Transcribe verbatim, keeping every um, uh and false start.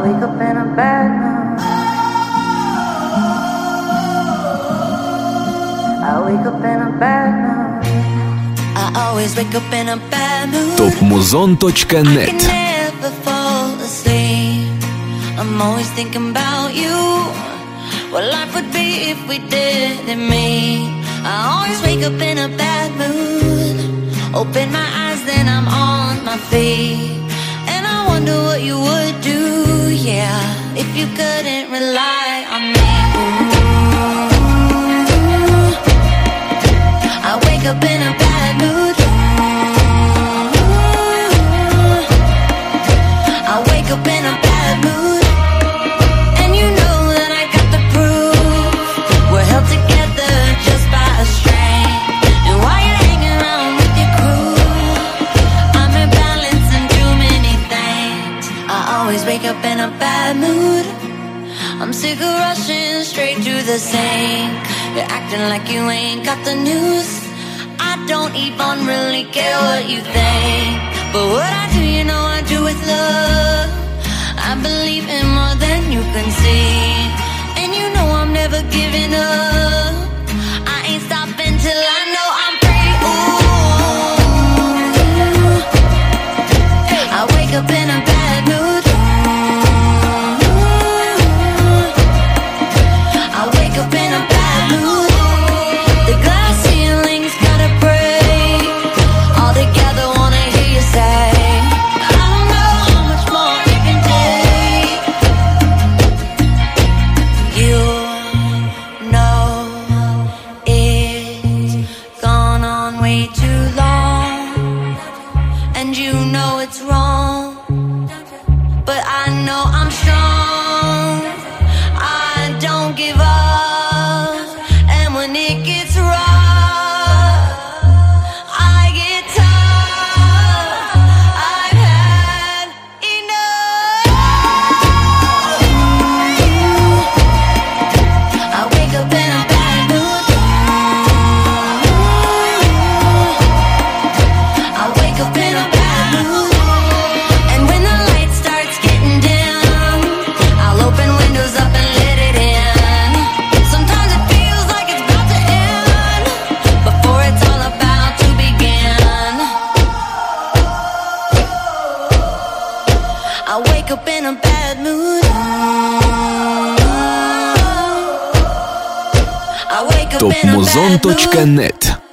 wake up in a bad mood. I wake up in a bad mood. I always wake up in a bad mood. топ музон точка нет. I can never fall asleep. I'm always thinking about you. What life would be if we didn't meet. I always wake up in a bad mood. Open my eyes, then I'm on my feet. And I wonder what you would do, yeah, if you couldn't rely on me. Ooh, I wake up in a bad mood. Ooh, I wake up in a bad mood. And you know that I got the proof. We're held together just by a string. And while you're hanging around with your crew, I'm imbalancing too many things. I always wake up in a bad mood. I'm sick of rushing straight to the sink. You're acting like you ain't got the news. I don't even really care what you think. But what I do, you know I do with love. I believe in more than you can see. And you know I'm never giving up. I ain't stopping till I know I'm free. Ooh, I wake up in a bad mood. I wake up in a bad mood. The glass ceiling's gotta break. All together wanna hear you say, I don't know how much more you can take. You know it's gone on way too long. And you know it's wrong. But I know I'm strong. I don't give up. And when it gets rough, I get tough. I've had enough. I wake up in a bad mood. I wake up in a bad mood. And when the light starts getting dim, I'll open windows up and let it in. Sometimes it feels like it's about to end before it's all about to begin. I wake up in a bad mood. I wake up топ in a музон bad точка mood. нет.